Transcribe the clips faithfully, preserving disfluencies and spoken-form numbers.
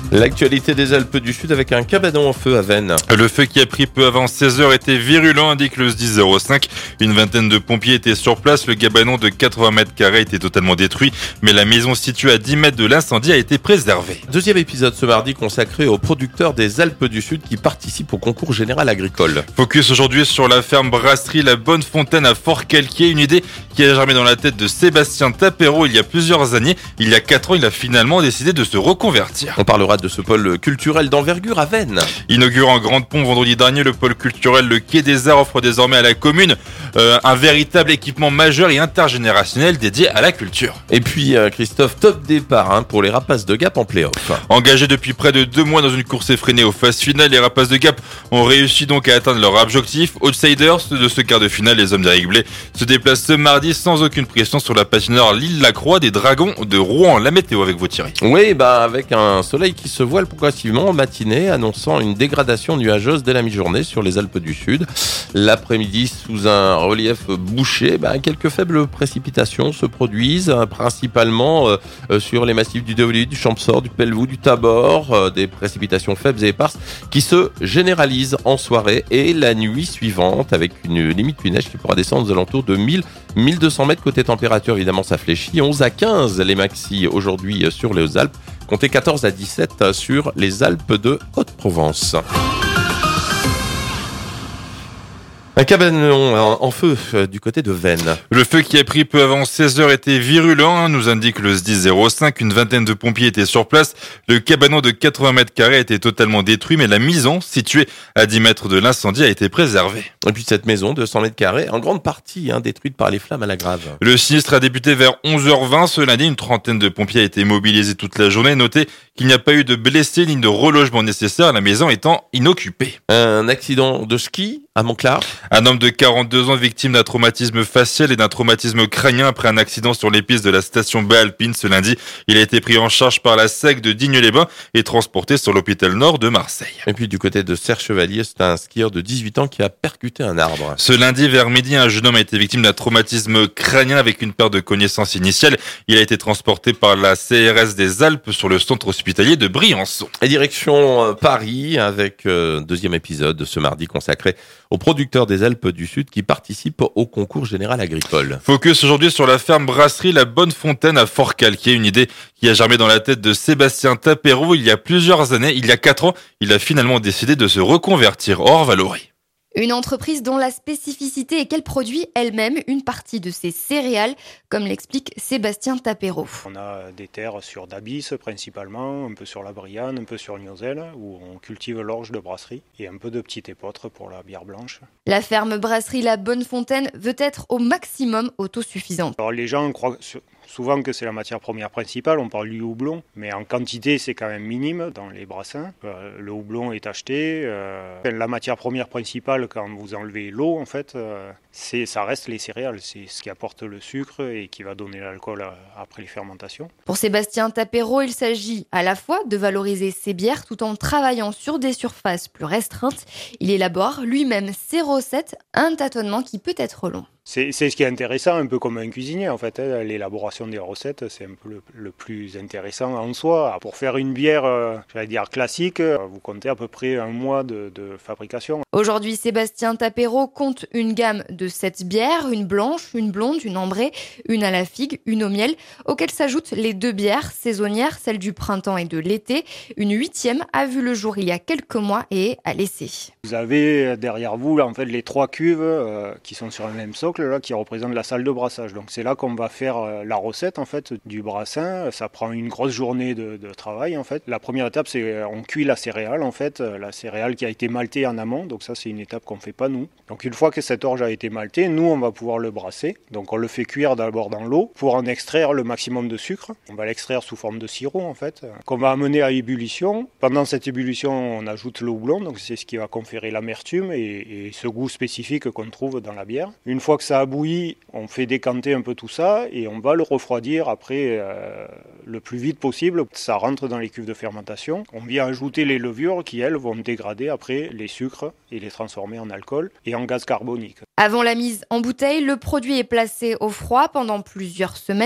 L'actualité des Alpes du Sud avec un cabanon en feu à Veynes. Le feu qui a pris peu avant seize heures était virulent, indique le S dix zéro cinq. Une vingtaine de pompiers étaient sur place. Le cabanon de quatre-vingts mètres carrés était totalement détruit, mais la maison située à dix mètres de l'incendie a été préservée. Deuxième épisode ce mardi consacré aux producteurs des Alpes du Sud qui participent au concours général agricole. Focus aujourd'hui sur la ferme brasserie La Bonne Fontaine à Fort-Calquier, une idée qui a germé dans la tête de Sébastien Tapero il y a plusieurs années. Il y a quatre ans, il a finalement décidé de se reconvertir. On parlera de ce pôle culturel d'envergure à Veynes. Inauguré en grande pompe vendredi dernier, le pôle culturel Le Quai des Arts offre désormais à la commune euh, un véritable équipement majeur et intergénérationnel dédié à la culture. Et puis euh, Christophe, top départ hein, pour les Rapaces de Gap en play-off. Engagés depuis près de deux mois dans une course effrénée aux phases finales, les Rapaces de Gap ont réussi donc à atteindre leur objectif. Outsiders de ce quart de finale, les hommes d'Éric Blais se déplacent ce mardi sans aucune pression sur la patinoire L'Île-la-Croix des Dragons de Rouen. La météo avec vous Thierry. Oui, bah avec un soleil qui se voile progressivement en matinée, annonçant une dégradation nuageuse dès la mi-journée sur les Alpes du Sud. L'après-midi, sous un relief bouché, bah, quelques faibles précipitations se produisent, hein, principalement euh, sur les massifs du Déolis, du Champsaur, du Pelvoux, du Tabor, euh, des précipitations faibles et éparses qui se généralisent en soirée et la nuit suivante, avec une limite pluie-neige qui pourra descendre aux alentours de mille à mille deux cents mètres. Côté température, évidemment, ça fléchit. onze à quinze les maxi aujourd'hui sur les Alpes. Comptez quatorze à dix-sept sur les Alpes de Haute-Provence. Un cabanon en feu du côté de Veynes. Le feu qui a pris peu avant seize heures était virulent, hein, nous indique le S dix zéro cinq. Une vingtaine de pompiers étaient sur place. Le cabanon de quatre-vingts mètres carrés a été totalement détruit, mais la maison, située à dix mètres de l'incendie, a été préservée. Et puis cette maison de cent mètres carrés, en grande partie hein, détruite par les flammes à la grave. Le sinistre a débuté vers onze heures vingt ce lundi. Une trentaine de pompiers a été mobilisés toute la journée. Notez qu'il n'y a pas eu de blessés ni de relogement nécessaire, la maison étant inoccupée. Un accident de ski à Montclar. Un homme de quarante-deux ans victime d'un traumatisme facial et d'un traumatisme crânien après un accident sur les pistes de la station Baie-Alpine ce lundi. Il a été pris en charge par la S E C de Digne-les-Bains et transporté sur l'hôpital Nord de Marseille. Et puis du côté de Serre-Chevalier, c'est un skieur de dix-huit ans qui a percuté un arbre. Ce lundi vers midi, un jeune homme a été victime d'un traumatisme crânien avec une perte de connaissance initiale. Il a été transporté par la C R S des Alpes sur le centre hospitalier de Briançon. Et direction Paris avec euh, deuxième épisode de ce mardi consacré aux producteurs des Alpes du Sud qui participent au concours général agricole. Focus aujourd'hui sur la ferme brasserie La Bonne Fontaine à Fort-Calquier, une idée qui a germé dans la tête de Sébastien Tapero il y a plusieurs années. Il y a quatre ans, il a finalement décidé de se reconvertir. Or, Valorie. Une entreprise dont la spécificité est qu'elle produit elle-même une partie de ses céréales, comme l'explique Sébastien Tapero. On a des terres sur Dabis principalement, un peu sur la Brianne, un peu sur Niozelle, où on cultive l'orge de brasserie et un peu de petit épeautre pour la bière blanche. La ferme brasserie La Bonne Fontaine veut être au maximum autosuffisante. Alors les gens croient souvent que c'est la matière première principale, on parle du houblon, mais en quantité c'est quand même minime dans les brassins. Euh, le houblon est acheté, euh, la matière première principale quand vous enlevez l'eau en fait, euh, c'est, ça reste les céréales, c'est ce qui apporte le sucre et qui va donner l'alcool après les fermentations. Pour Sébastien Tapero, il s'agit à la fois de valoriser ses bières tout en travaillant sur des surfaces plus restreintes. Il élabore lui-même ses recettes, un tâtonnement qui peut être long. C'est, c'est ce qui est intéressant, un peu comme un cuisinier en fait. Hein. L'élaboration des recettes, c'est un peu le, le plus intéressant en soi. Pour faire une bière, euh, j'allais dire classique, vous comptez à peu près un mois de, de fabrication. Aujourd'hui, Sébastien Tapero compte une gamme de sept bières, une blanche, une blonde, une ambrée, une à la figue, une au miel, auxquelles s'ajoutent les deux bières saisonnières, celle du printemps et de l'été. Une huitième a vu le jour il y a quelques mois et est à l'essai. Vous avez derrière vous là, en fait, les trois cuves euh, qui sont sur le même socle. Là, qui représente la salle de brassage. Donc c'est là qu'on va faire euh, la recette en fait du brassin. Ça prend une grosse journée de, de travail en fait. La première étape c'est euh, on cuit la céréale en fait, euh, la céréale qui a été maltée en amont. Donc ça c'est une étape qu'on fait pas nous. Donc une fois que cette orge a été maltée, nous on va pouvoir le brasser. Donc on le fait cuire d'abord dans l'eau pour en extraire le maximum de sucre. On va l'extraire sous forme de sirop en fait, euh, qu'on va amener à ébullition. Pendant cette ébullition on ajoute le houblon, donc c'est ce qui va conférer l'amertume et, et ce goût spécifique qu'on trouve dans la bière. Une fois que ça a bouilli, on fait décanter un peu tout ça et on va le refroidir après euh, le plus vite possible. Ça rentre dans les cuves de fermentation. On vient ajouter les levures qui, elles, vont dégrader après les sucres et les transformer en alcool et en gaz carbonique. Avant la mise en bouteille, le produit est placé au froid pendant plusieurs semaines.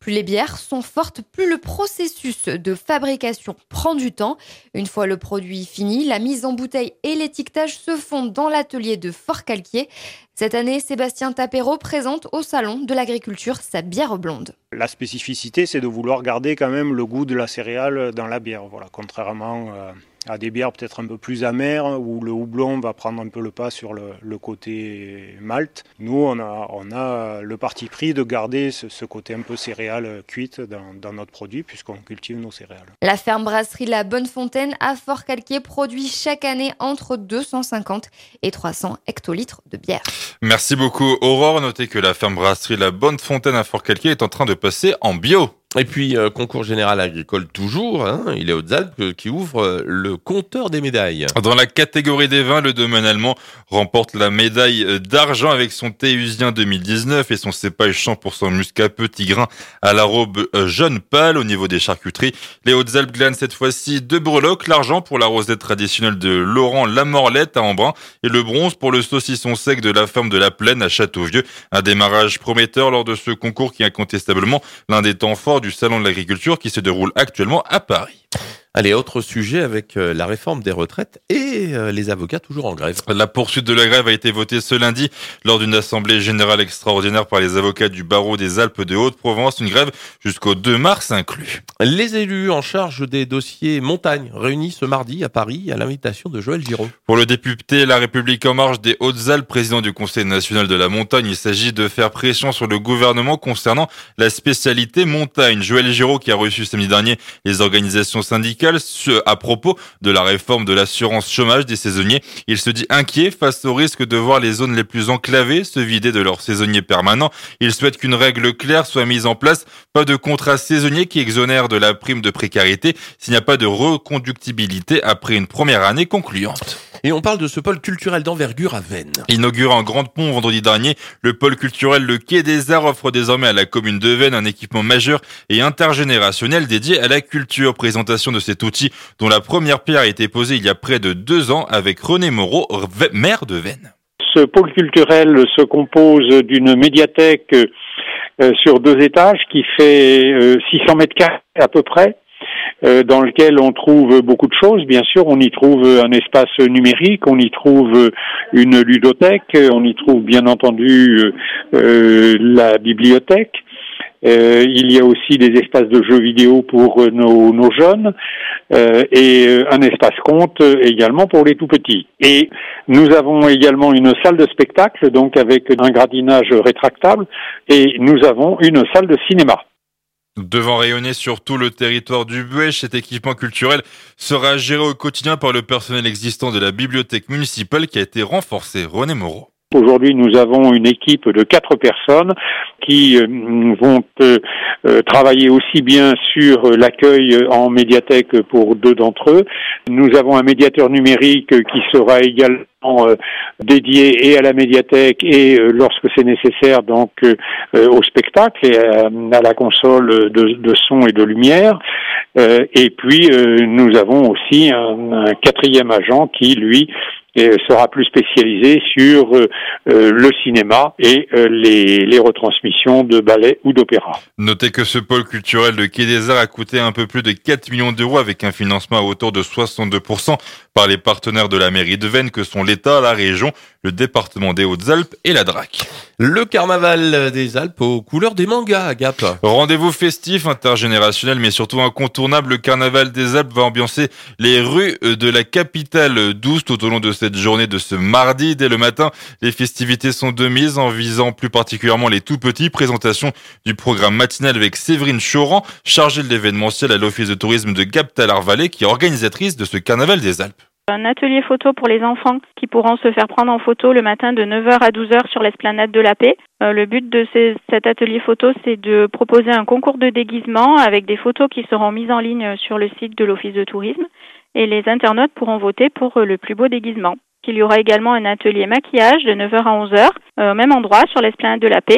Plus les bières sont fortes, plus le processus de fabrication prend du temps. Une fois le produit fini, la mise en bouteille et l'étiquetage se font dans l'atelier de Forcalquier. Cette année, Sébastien Tapero présente au Salon de l'Agriculture sa bière blonde. La spécificité, c'est de vouloir garder quand même le goût de la céréale dans la bière. Voilà, contrairement euh, à des bières peut-être un peu plus amères où le houblon va prendre un peu le pas sur le, le côté malt. Nous, on a, on a le parti pris de garder ce, ce côté un peu céréale cuite dans, dans notre produit puisqu'on cultive nos céréales. La ferme brasserie La Bonne Fontaine à Forcalquier produit chaque année entre deux cent cinquante et trois cents hectolitres de bière. Merci beaucoup Aurore. Notez que la ferme brasserie La Bonne Fontaine à Forcalquier est en train de passer en bio. Et puis, euh, concours général agricole toujours, hein, il est Hautes-Alpes euh, qui ouvre euh, le compteur des médailles. Dans la catégorie des vins, le domaine allemand remporte la médaille d'argent avec son Théusien deux mille dix-neuf et son cépage cent pour cent muscat petit grain à la robe jaune pâle. Au niveau des charcuteries, les Hautes-Alpes glanent cette fois-ci deux breloques, l'argent pour la rosette traditionnelle de Laurent Lamorlette à Embrun et le bronze pour le saucisson sec de la ferme de la Plaine à Châteauvieux. Un démarrage prometteur lors de ce concours qui est incontestablement l'un des temps forts du Salon de l'Agriculture qui se déroule actuellement à Paris. Allez, autre sujet avec euh, la réforme des retraites et euh, les avocats toujours en grève. La poursuite de la grève a été votée ce lundi lors d'une assemblée générale extraordinaire par les avocats du barreau des Alpes de Haute-Provence. Une grève jusqu'au deux mars inclus. Les élus en charge des dossiers montagne réunis ce mardi à Paris à l'invitation de Joël Giraud. Pour le député La République En Marche des Hautes-Alpes, président du Conseil national de la montagne, il s'agit de faire pression sur le gouvernement concernant la spécialité montagne. Joël Giraud qui a reçu samedi dernier les organisations syndicales à propos de la réforme de l'assurance chômage des saisonniers. Il se dit inquiet face au risque de voir les zones les plus enclavées se vider de leurs saisonniers permanents. Il souhaite qu'une règle claire soit mise en place. Pas de contrat saisonnier qui exonère de la prime de précarité s'il n'y a pas de reconductibilité après une première année concluante. Et on parle de ce pôle culturel d'envergure à Veynes. Inauguré en grande pompe vendredi dernier, le pôle culturel Le Quai des Arts offre désormais à la commune de Veynes un équipement majeur et intergénérationnel dédié à la culture. Présentation de cet outil dont la première pierre a été posée il y a près de deux ans avec René Moreau, maire de Veynes. Ce pôle culturel se compose d'une médiathèque euh, sur deux étages qui fait euh, six cents mètres carrés à peu près. Dans lequel on trouve beaucoup de choses. Bien sûr, on y trouve un espace numérique, on y trouve une ludothèque, on y trouve bien entendu euh, la bibliothèque. Euh, il y a aussi des espaces de jeux vidéo pour nos, nos jeunes euh, et un espace compte également pour les tout-petits. Et nous avons également une salle de spectacle, donc avec un gradinage rétractable, et nous avons une salle de cinéma. Devant rayonner sur tout le territoire du Buëch, cet équipement culturel sera géré au quotidien par le personnel existant de la bibliothèque municipale qui a été renforcé. René Moreau. Aujourd'hui, nous avons une équipe de quatre personnes qui euh, vont euh, euh, travailler aussi bien sur l'accueil en médiathèque pour deux d'entre eux. Nous avons un médiateur numérique qui sera également euh, dédié et à la médiathèque et euh, lorsque c'est nécessaire donc euh, au spectacle et à, à la console de, de son et de lumière. Euh, et puis euh, nous avons aussi un, un quatrième agent qui lui et sera plus spécialisé sur euh, le cinéma et euh, les, les retransmissions de ballet ou d'opéra. Notez que ce pôle culturel de Quai des Arts a coûté un peu plus de quatre millions d'euros avec un financement à hauteur de soixante-deux pour cent par les partenaires de la mairie de Veynes que sont l'État, la région, le département des Hautes-Alpes et la D R A C. Le carnaval des Alpes aux couleurs des mangas à Gap. Rendez-vous festif, intergénérationnel, mais surtout incontournable. Le carnaval des Alpes va ambiancer les rues de la capitale douce tout au long de cette journée de ce mardi. Dès le matin, les festivités sont de mise en visant plus particulièrement les tout petits. Présentation du programme matinal avec Séverine Choran, chargée de l'événementiel à l'Office de tourisme de Gap-Talar-Vallée, qui est organisatrice de ce carnaval des Alpes. Un atelier photo pour les enfants qui pourront se faire prendre en photo le matin de neuf heures à douze heures sur l'esplanade de la Paix. Euh, le but de ces, cet atelier photo, c'est de proposer un concours de déguisement avec des photos qui seront mises en ligne sur le site de l'Office de tourisme et les internautes pourront voter pour le plus beau déguisement. Il y aura également un atelier maquillage de neuf heures à onze heures, euh, au même endroit sur l'esplanade de la Paix.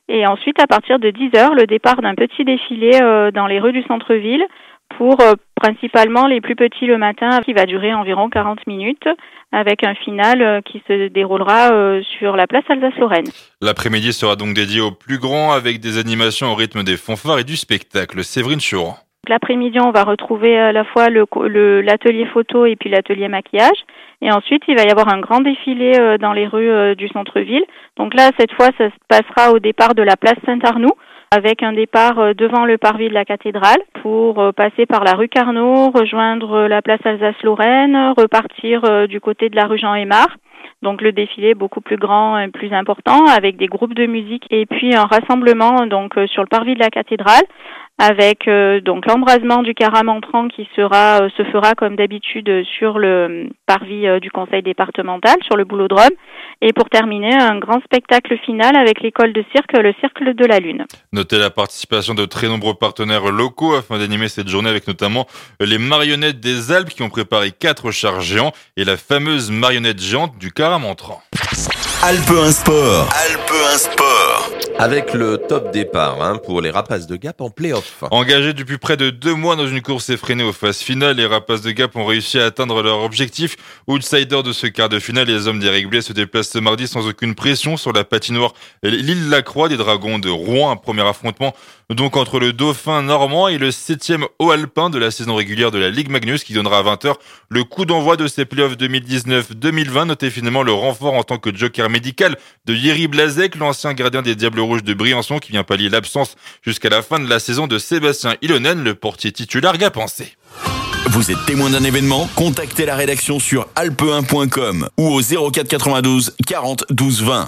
Et ensuite, à partir de dix heures, le départ d'un petit défilé euh, dans les rues du centre-ville pour euh, principalement les plus petits le matin, qui va durer environ quarante minutes, avec un final euh, qui se déroulera euh, sur la place Alsace-Lorraine. L'après-midi sera donc dédié aux plus grands avec des animations au rythme des fanfares et du spectacle. Séverine Chauran. L'après-midi, on va retrouver à la fois le, le, l'atelier photo et puis l'atelier maquillage. Et ensuite, il va y avoir un grand défilé euh, dans les rues euh, du centre-ville. Donc là, cette fois, ça se passera au départ de la place Saint-Arnoux, avec un départ euh, devant le parvis de la cathédrale pour euh, passer par la rue Carnot, rejoindre euh, la place Alsace-Lorraine, repartir euh, du côté de la rue Jean-Aymar. Donc le défilé est beaucoup plus grand et plus important, avec des groupes de musique et puis un rassemblement donc euh, sur le parvis de la cathédrale, avec euh, donc l'embrasement du carême entrant qui sera euh, se fera comme d'habitude sur le parvis euh, du conseil départemental, sur le boulodrome, et pour terminer un grand spectacle final avec l'école de cirque, le Cercle de la Lune. Notez la participation de très nombreux partenaires locaux afin d'animer cette journée, avec notamment les marionnettes des Alpes qui ont préparé quatre chars géants et la fameuse marionnette géante du carême entrant. Alpe un Sport. Alpe un Sport. Avec le top départ hein, pour les Rapaces de Gap en play-off. Engagés depuis près de deux mois dans une course effrénée aux phases finales, les Rapaces de Gap ont réussi à atteindre leur objectif. Outsiders de ce quart de finale, les hommes d'Éric Blais se déplacent ce mardi sans aucune pression sur la patinoire l'île Lacroix des Dragons de Rouen. Un premier affrontement donc entre le Dauphin normand et le septième haut alpin de la saison régulière de la Ligue Magnus, qui donnera à vingt heures le coup d'envoi de ces playoffs deux mille dix-neuf deux mille vingt. Notez finalement le renfort en tant que joker médical de Yeri Blazek, l'ancien gardien des Diables Rouges de Briançon, qui vient pallier l'absence jusqu'à la fin de la saison de Sébastien Ilonen, le portier titulaire gapensé. Vous êtes témoin d'un événement? Contactez la rédaction sur alpe un point com ou au zéro quatre quatre-vingt-douze quarante douze vingt.